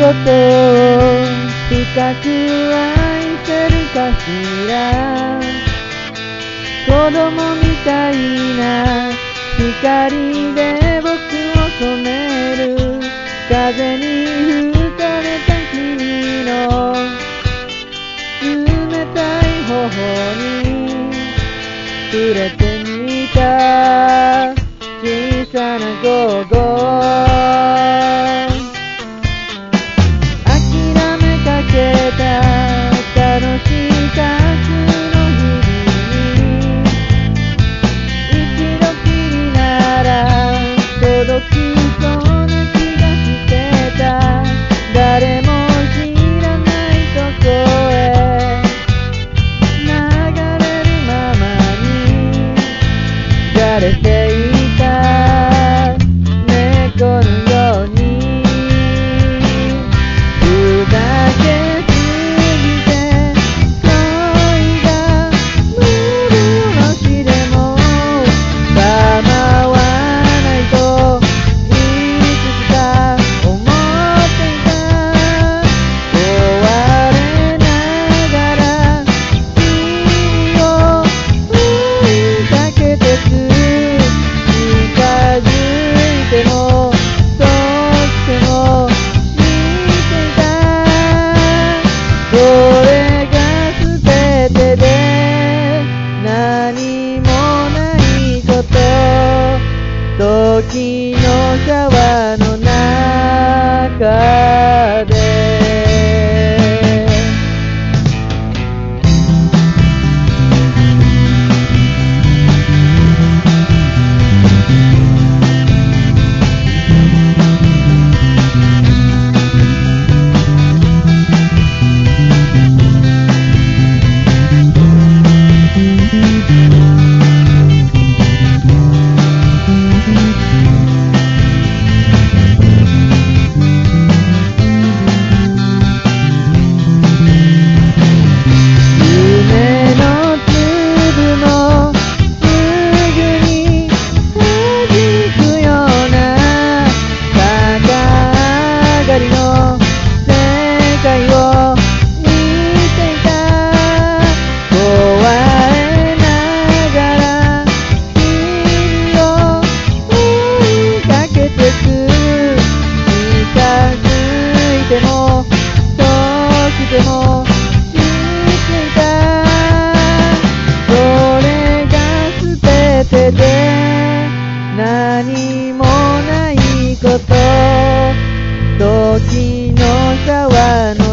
ことを深く愛せるかしら。子供みたいな光で僕を染める。風に吹かれた君の冷たい頬に触れてみた小さな午後。諦めかけた楽しい夏の日々に一度きりなら届きそうな気がしてた。誰も知らないとこへ流れるままに枯れていた猫のように砕けすぎて恋が幻でも構わないといつしか思っていた。壊れながら君を追いかけてく。近づいても遠くても知っていた。それが全てで何もないこと。時のシャワーの中で夢の粒もすぐに弾くような逆上がりの世界を見ていた。壊れながら君を追いかけてく。近づいても遠くても知っていた。それが全てで何もないこと。時のシャワーの